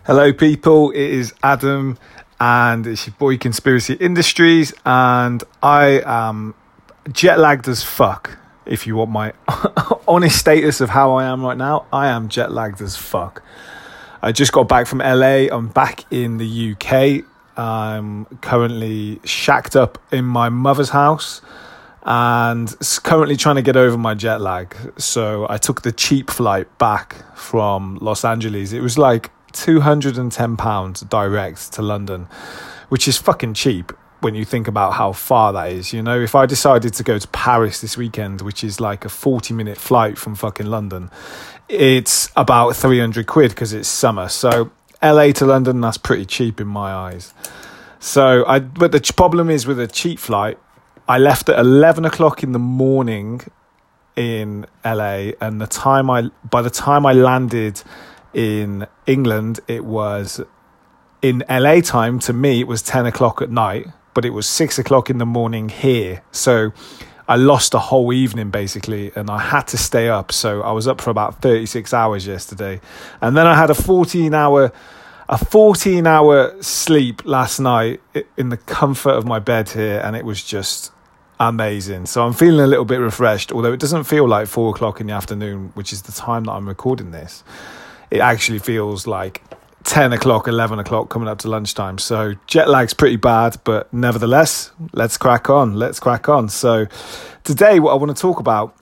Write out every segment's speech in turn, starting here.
Hello, people. It is Adam, and it's your boy Conspiracy Industries, and I am jet lagged as fuck. If you want my honest status of how I am right now, I am jet lagged as fuck. I just got back from LA. I'm back in the UK. I'm currently shacked up in my mother's house and currently trying to get over my jet lag. So I took the cheap flight back from Los Angeles. It was like £210 direct to London, which is fucking cheap when you think about how far that is. You know, if I decided to go to Paris this weekend, which is like a 40-minute flight from fucking London, it's about 300 quid because it's summer. So LA to London, that's pretty cheap in my eyes. But the problem is with a cheap flight, I left at 11 o'clock in the morning in LA, and by the time I landed in England, it was in LA time. To me, it was 10 o'clock at night, but it was 6 o'clock in the morning here. So I lost a whole evening basically, and I had to stay up. So I was up for about 36 hours yesterday, and then I had a 14-hour sleep last night in the comfort of my bed here, and it was just amazing. So I'm feeling a little bit refreshed, although it doesn't feel like 4 o'clock in the afternoon, which is the time that I'm recording this. It actually feels like 10 o'clock, 11 o'clock coming up to lunchtime. So jet lag's pretty bad, but nevertheless, let's crack on. So today what I want to talk about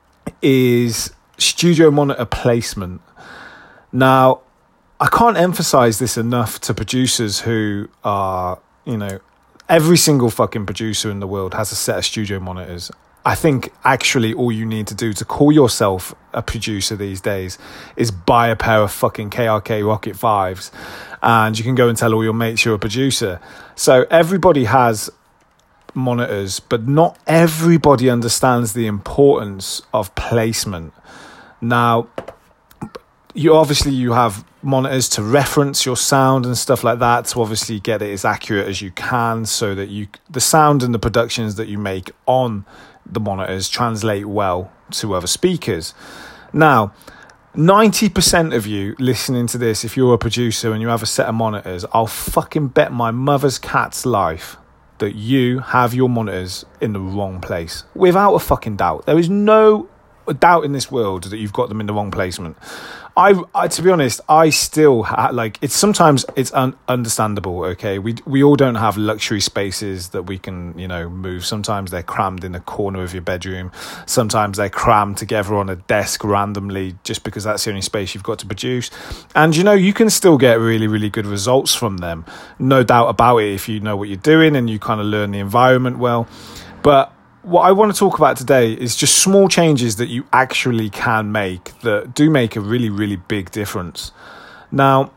is studio monitor placement. Now, I can't emphasize this enough to producers who are, every single fucking producer in the world has a set of studio monitors. I think actually all you need to do to call yourself a producer these days is buy a pair of fucking KRK Rocket 5s, and you can go and tell all your mates you're a producer. So everybody has monitors, but not everybody understands the importance of placement. Now, you have monitors to reference your sound and stuff like that, to obviously get it as accurate as you can, so that the sound and the productions that you make on the monitors translate well to other speakers. Now, 90% of you listening to this, if you're a producer and you have a set of monitors, I'll fucking bet my mother's cat's life that you have your monitors in the wrong place. Without a fucking doubt. There is no doubt in this world that you've got them in the wrong placement. I to be honest, I still it's understandable. Okay, we all don't have luxury spaces that we can move. Sometimes they're crammed in a corner of your bedroom. Sometimes they're crammed together on a desk randomly, just because that's the only space you've got to produce. And you can still get really, really good results from them, no doubt about it, if you know what you're doing and you kind of learn the environment well. But what I want to talk about today is just small changes that you actually can make that do make a really, really big difference. Now,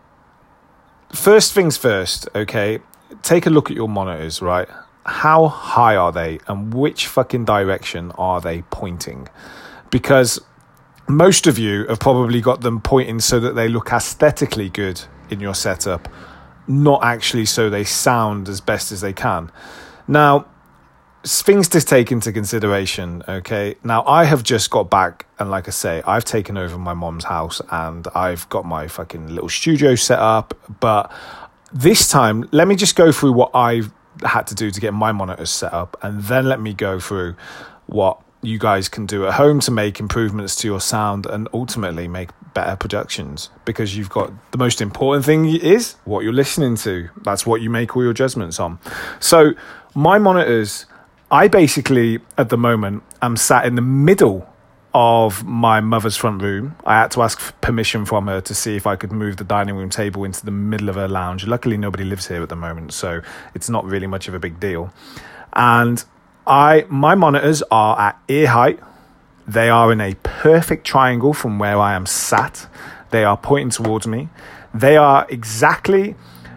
first things first, okay, take a look at your monitors, right? How high are they, and which fucking direction are they pointing? Because most of you have probably got them pointing so that they look aesthetically good in your setup, not actually so they sound as best as they can. Now, things to take into consideration, okay? Now, I have just got back, and like I say, I've taken over my mom's house, and I've got my fucking little studio set up. But this time, let me just go through what I've had to do to get my monitors set up, and then let me go through what you guys can do at home to make improvements to your sound and ultimately make better productions. Because you've got, the most important thing is what you're listening to. That's what you make all your judgments on. So my monitors, I basically, at the moment, am sat in the middle of my mother's front room. I had to ask permission from her to see if I could move the dining room table into the middle of her lounge. Luckily, nobody lives here at the moment, so it's not really much of a big deal. And my monitors are at ear height. They are in a perfect triangle from where I am sat. They are pointing towards me. They are exactly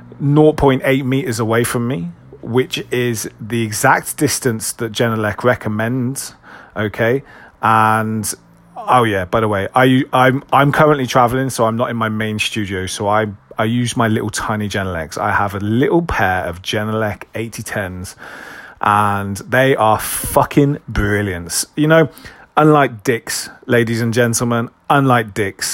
0.8 meters away from me, which is the exact distance that Genelec recommends. Okay. And oh yeah, by the way, I'm currently traveling, so I'm not in my main studio. So I use my little tiny Genelecs. I have a little pair of Genelec 8010s, and they are fucking brilliant. Unlike Dix, ladies and gentlemen, unlike Dix,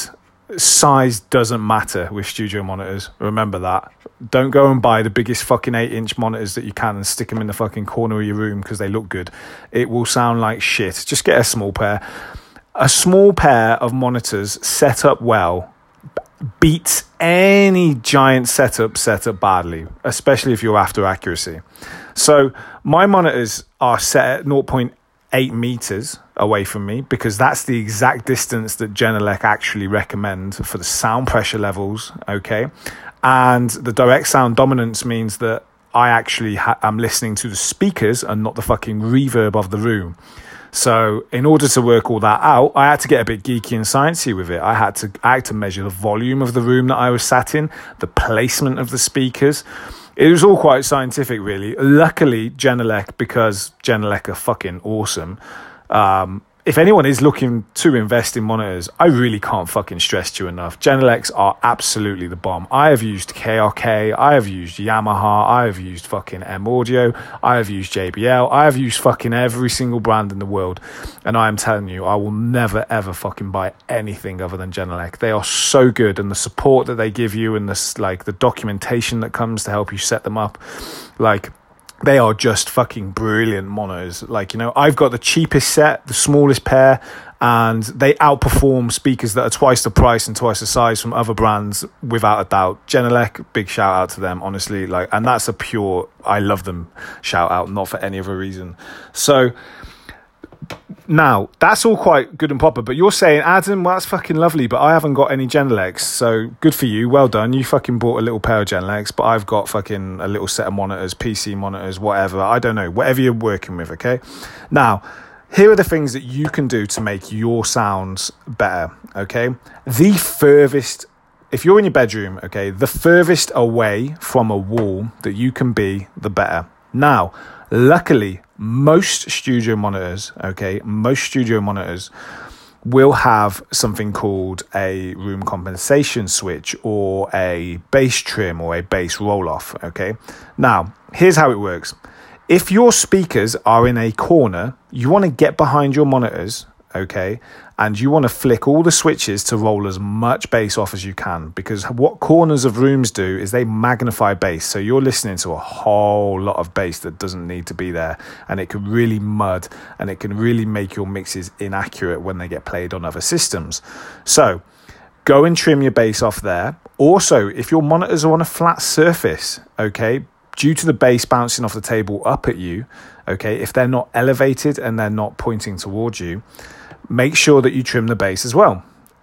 size doesn't matter with studio monitors. Remember that. Don't go and buy the biggest fucking 8-inch monitors that you can and stick them in the fucking corner of your room because they look good. It will sound like shit. Just get a small pair. A small pair of monitors set up well beats any giant setup set up badly, especially if you're after accuracy. So my monitors are set at 0.8 meters away from me because that's the exact distance that Genelec actually recommend for the sound pressure levels, okay? And the direct sound dominance means that I actually am listening to the speakers and not the fucking reverb of the room. So in order to work all that out, I had to get a bit geeky and sciencey with it. I had to measure the volume of the room that I was sat in, the placement of the speakers. It was all quite scientific, really. Luckily, Genelec, because Genelec are fucking awesome. If anyone is looking to invest in monitors, I really can't fucking stress to you enough. Genelecs are absolutely the bomb. I have used KRK, I have used Yamaha, I have used fucking M Audio, I have used JBL, I have used fucking every single brand in the world. And I am telling you, I will never ever fucking buy anything other than Genelec. They are so good, and the support that they give you and the documentation that comes to help you set them up, they are just fucking brilliant monitors. I've got the cheapest set, the smallest pair, and they outperform speakers that are twice the price and twice the size from other brands without a doubt. Genelec, big shout out to them, honestly. And that's a pure, I love them shout out, not for any other reason. So now, that's all quite good and proper, but you're saying, Adam, well, that's fucking lovely, but I haven't got any Genelecs, so good for you, well done. You fucking bought a little pair of Genelecs, but I've got fucking a little set of monitors, PC monitors, whatever, I don't know, whatever you're working with, okay? Now, here are the things that you can do to make your sounds better, okay? The furthest, if you're in your bedroom, okay, the furthest away from a wall that you can be, the better. Now, luckily, most studio monitors will have something called a room compensation switch or a bass trim or a bass roll-off, okay? Now, here's how it works. If your speakers are in a corner, you want to get behind your monitors, okay? And you want to flick all the switches to roll as much bass off as you can, because what corners of rooms do is they magnify bass. So you're listening to a whole lot of bass that doesn't need to be there, and it can really mud and it can really make your mixes inaccurate when they get played on other systems. So go and trim your bass off there. Also, if your monitors are on a flat surface, okay, due to the bass bouncing off the table up at you, okay, if they're not elevated and they're not pointing towards you, make sure that you trim the bass as well.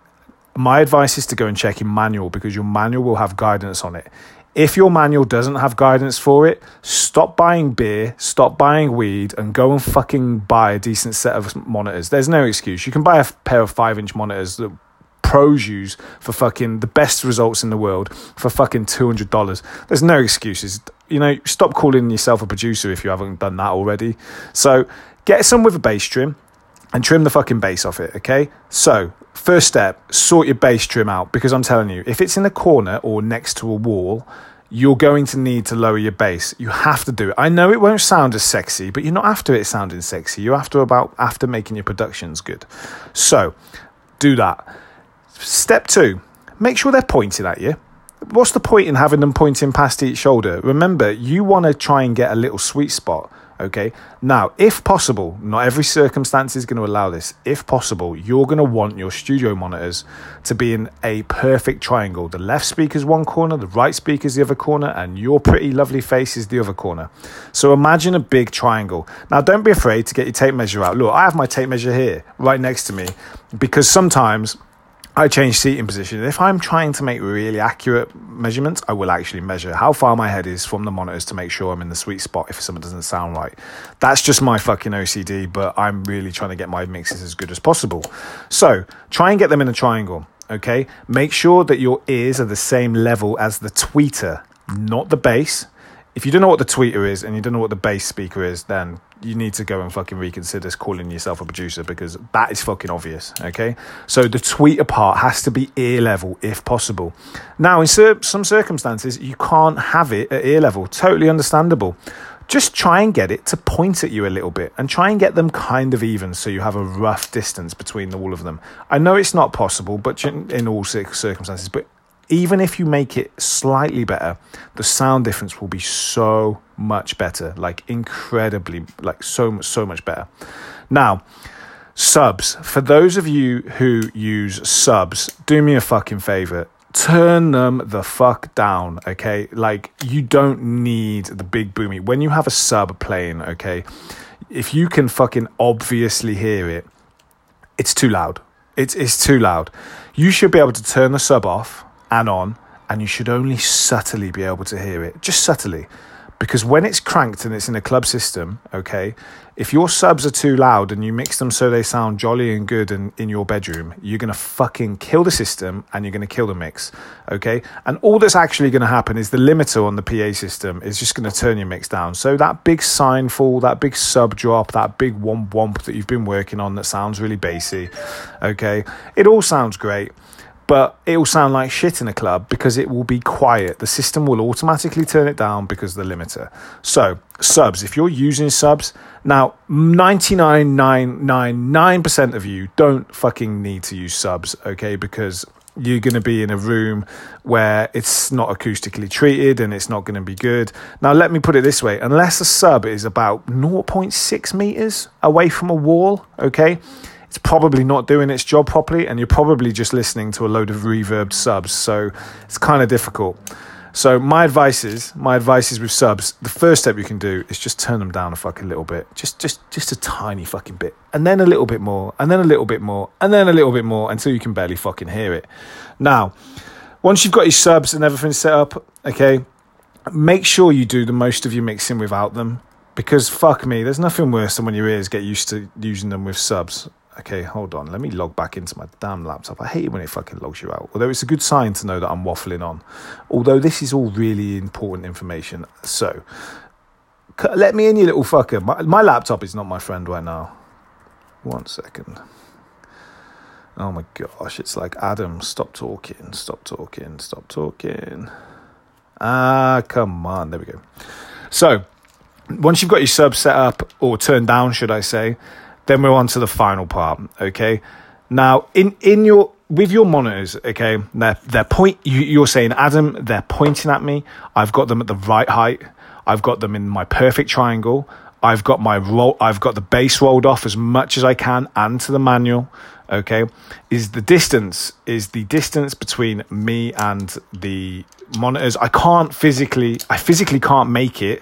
My advice is to go and check your manual, because your manual will have guidance on it. If your manual doesn't have guidance for it, stop buying beer, stop buying weed, and go and fucking buy a decent set of monitors. There's no excuse. You can buy a pair of 5-inch monitors that pros use for fucking the best results in the world for fucking $200. There's no excuses. Stop calling yourself a producer if you haven't done that already. So get some with a bass trim and trim the fucking bass off it, okay? So, first step, sort your bass trim out, because I'm telling you, if it's in a corner or next to a wall, you're going to need to lower your bass. You have to do it. I know it won't sound as sexy, but you're not after it sounding sexy. You're after making your productions good. So, do that. Step 2, make sure they're pointing at you. What's the point in having them pointing past each shoulder? Remember, you want to try and get a little sweet spot. Okay, now, if possible, not every circumstance is going to allow this. If possible, you're going to want your studio monitors to be in a perfect triangle. The left speaker's one corner, the right speaker's the other corner, and your pretty lovely face is the other corner. So imagine a big triangle. Now, don't be afraid to get your tape measure out. Look, I have my tape measure here, right next to me, because sometimes I change seating position. If I'm trying to make really accurate measurements, I will actually measure how far my head is from the monitors to make sure I'm in the sweet spot if something doesn't sound right. That's just my fucking OCD, but I'm really trying to get my mixes as good as possible. So try and get them in a triangle, okay? Make sure that your ears are the same level as the tweeter, not the bass. If you don't know what the tweeter is and you don't know what the bass speaker is, then you need to go and fucking reconsider calling yourself a producer, because that is fucking obvious, okay? So the tweeter part has to be ear level if possible. Now, in some circumstances, you can't have it at ear level. Totally understandable. just try and get it to point at you a little bit and try and get them kind of even so you have a rough distance between all of them. I know it's not possible, but in all circumstances, but even if you make it slightly better, the sound difference will be so much better, like incredibly, like so much better. Now, subs. For those of you who use subs, do me a fucking favor. Turn them the fuck down, okay? Like, you don't need the big boomy. When you have a sub playing, okay, if you can fucking obviously hear it, it's too loud. It's too loud. You should be able to turn the sub off and on, and you should only subtly be able to hear it. Just subtly. Because when it's cranked and it's in a club system, okay, if your subs are too loud and you mix them so they sound jolly and good in your bedroom, you're going to fucking kill the system and you're going to kill the mix, okay? And all that's actually going to happen is the limiter on the PA system is just going to turn your mix down. So that big sine fall, that big sub drop, that big womp womp that you've been working on that sounds really bassy, okay, it all sounds great. But it will sound like shit in a club because it will be quiet. The system will automatically turn it down because of the limiter. So, subs, if you're using subs, now 99.999% of you don't fucking need to use subs, okay? Because you're going to be in a room where it's not acoustically treated and it's not going to be good. Now, let me put it this way. Unless a sub is about 0.6 meters away from a wall, okay, it's probably not doing its job properly, and you're probably just listening to a load of reverbed subs, so it's kind of difficult. So my advice is with subs, the first step you can do is just turn them down a fucking little bit, just a tiny fucking bit, and then a little bit more, and then a little bit more, and then a little bit more, until you can barely fucking hear it. Now, once you've got your subs and everything set up, okay, make sure you do the most of your mixing without them, because fuck me, there's nothing worse than when your ears get used to using them with subs. Okay, hold on. Let me log back into my damn laptop. I hate it when it fucking logs you out. Although it's a good sign to know that I'm waffling on. Although this is all really important information. So, let me in, you little fucker. My laptop is not my friend right now. 1 second. Oh my gosh. It's like, Adam, stop talking. Stop talking. Stop talking. Come on. There we go. So, once you've got your sub set up, or turned down, should I say, then we're on to the final part, okay? Now, with your monitors, okay, you're saying, Adam, they're pointing at me. I've got them at the right height. I've got them in my perfect triangle. I've got the bass rolled off as much as I can and to the manual, okay? The distance between me and the monitors. I physically can't make it.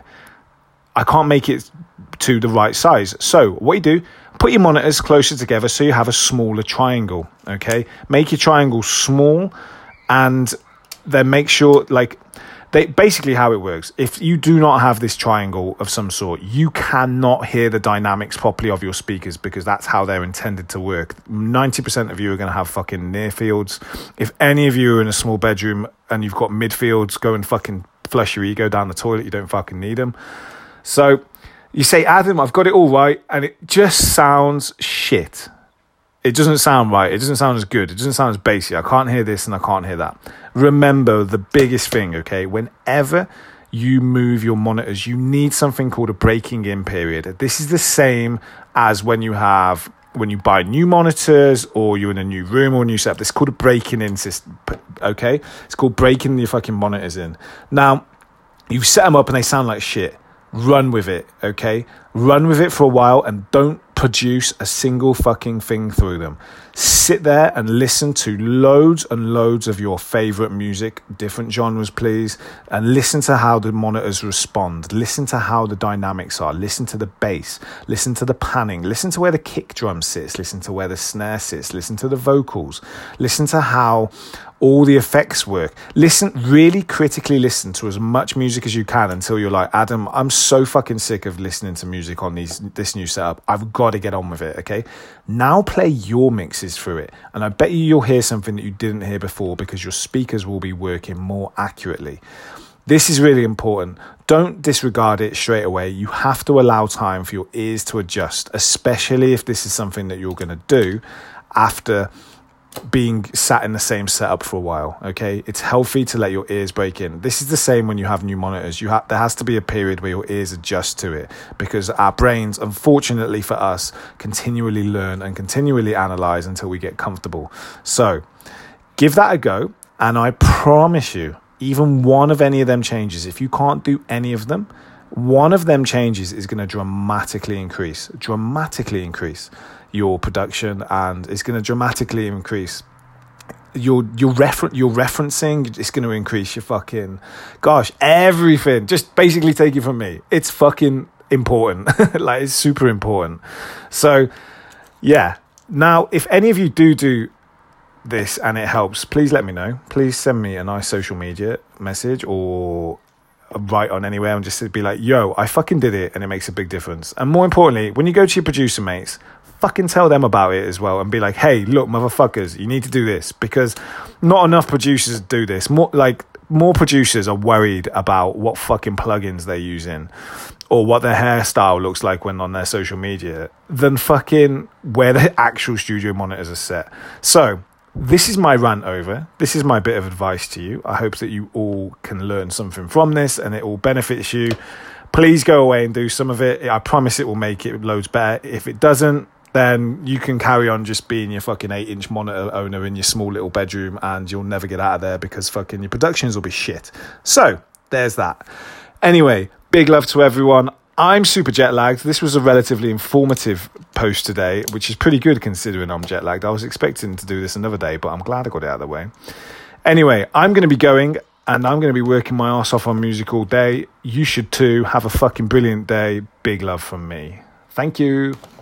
I can't make it to the right size. So what you do, put your monitors closer together so you have a smaller triangle, okay? Make your triangle small, and then make sure, basically how it works, if you do not have this triangle of some sort, you cannot hear the dynamics properly of your speakers, because that's how they're intended to work. 90% of you are going to have fucking near fields. If any of you are in a small bedroom and you've got midfields, go and fucking flush your ego down the toilet. You don't fucking need them. So you say, Adam, I've got it all right, and it just sounds shit. It doesn't sound right. It doesn't sound as good. It doesn't sound as bassy. I can't hear this and I can't hear that. Remember the biggest thing, okay? Whenever you move your monitors, you need something called a breaking in period. This is the same as when you buy new monitors, or you're in a new room or a new setup. This is called a breaking in system, okay? It's called breaking your fucking monitors in. Now, you've set them up and they sound like shit. Run with it, okay? Run with it for a while and don't produce a single fucking thing through them. Sit there and listen to loads and loads of your favorite music, different genres, please, and listen to how the monitors respond. Listen to how the dynamics are. Listen to the bass. Listen to the panning. Listen to where the kick drum sits. Listen to where the snare sits. Listen to the vocals. Listen to how all the effects work. Really critically listen to as much music as you can until you're like, Adam, I'm so fucking sick of listening to music on this new setup. I've got to get on with it, okay? Now play your mixes through it, and I bet you'll hear something that you didn't hear before, because your speakers will be working more accurately. This is really important. Don't disregard it straight away. You have to allow time for your ears to adjust, especially if this is something that you're going to do after being sat in the same setup for a while. Okay, it's healthy to let your ears break in. This is the same when you have new monitors. There has to be a period where your ears adjust to it, because our brains, unfortunately for us, continually learn and continually analyze until we get comfortable. So give that a go, and I promise you, even one of any of them changes, if you can't do any of them, one of them changes is going to dramatically increase your production, and it's going to dramatically increase your referencing. It's going to increase your fucking, everything. Just basically take it from me, it's fucking important. Like, it's super important. So yeah, now if any of you do this and it helps, please let me know. Please send me a nice social media message or write on anywhere and just be like, yo, I fucking did it and it makes a big difference. And more importantly, when you go to your producer mates, fucking tell them about it as well, and be like, hey, look, motherfuckers, you need to do this, because not enough producers do this. More producers are worried about what fucking plugins they're using or what their hairstyle looks like when on their social media than fucking where the actual studio monitors are set. So this is my rant over. This is my bit of advice to you. I hope that you all can learn something from this and it all benefits you. Please go away and do some of it. I promise it will make it loads better. If it doesn't, then you can carry on just being your fucking 8-inch monitor owner in your small little bedroom, and you'll never get out of there because fucking your productions will be shit. So there's that. Anyway, big love to everyone. I'm super jet lagged. This was a relatively informative post today, which is pretty good considering I'm jet lagged. I was expecting to do this another day, but I'm glad I got it out of the way. Anyway, I'm going to be going, and I'm going to be working my ass off on music all day. You should too. Have a fucking brilliant day. Big love from me. Thank you.